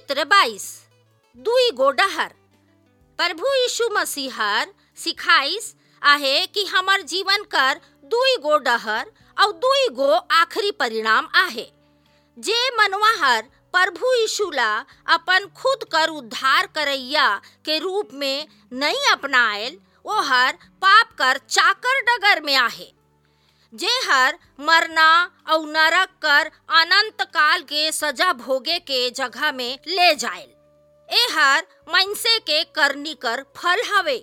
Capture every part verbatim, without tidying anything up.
चित्र बाईस दुई गो डहर। प्रभु यीशु मसीह हर सिखाइस आहे कि हमर जीवन कर दुई गो डहर और दुई गो आखिरी परिणाम आहे। जे मनवा हर प्रभु यीशु ला अपन खुद कर उद्धार करैया के रूप में नहीं अपनाएल, वो हर पाप कर चाकर डगर में आहे। जे हर मरना और नरक कर अनंत काल के सजा भोगे के जगह में ले जाएल। ए हर मनसे के करनी कर फल हवे।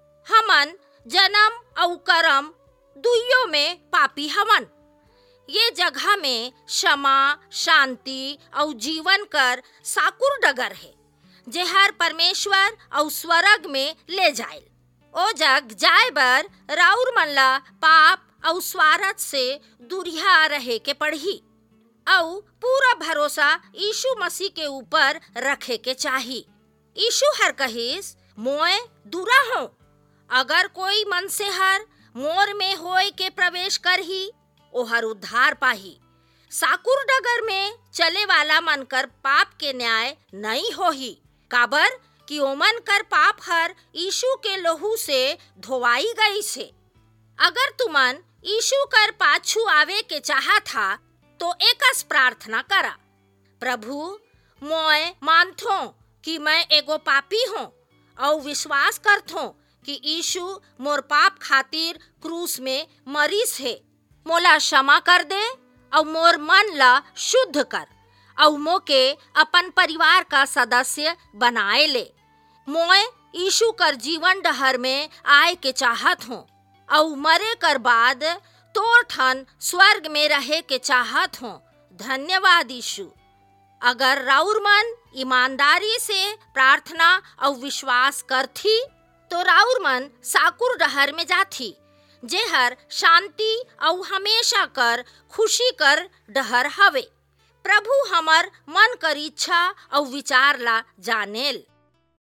हमन जन्म और कर्म दुइयों में पापी हवन। ये जगह में क्षमा, शांति और जीवन कर साकुर डगर है, जे हर परमेश्वर और स्वर्ग में ले जाएल। ओ जग जाए बर राउर मन ला पाप और स्वार्थ से दूरिया रहे के पड़ही और पूरा भरोसा यीशु मसीह के ऊपर रखे के चाही। यीशु हर कहिस, मोए दूरा हो। अगर कोई मन से हर मोर में होए के प्रवेश करही, ओ हर उद्धार पाही। साकुर डगर में चले वाला मन कर पाप के न्याय नहीं होही, काबर कि ओमन कर पाप हर यीशु के लहू से धोवाई गई से। अगर तुमन यीशु कर पाछू आवे के चाहा था तो एकस प्रार्थना करा, प्रभु मोए मानथो कि मैं एगो पापी हूँ और विश्वास करथो कि यीशु मोर पाप खातिर क्रूस में मरीस है। मोला क्षमा कर दे और मोर मन ला शुद्ध कर और मोके अपन परिवार का सदस्य बनाए ले। मोए यीशु कर जीवन डहर में आए के चाहत हूँ और मरे कर बाद तोर ठन स्वर्ग में रहे के चाहत हूँ। धन्यवाद यीशु। अगर राउर मन ईमानदारी से प्रार्थना और विश्वास करथी तो राउर मन साकुर डहर में जाथी, जे हर शांति और हमेशा कर खुशी कर डहर हवे। प्रभु हमर मन कर इच्छा और विचार ला जानेल।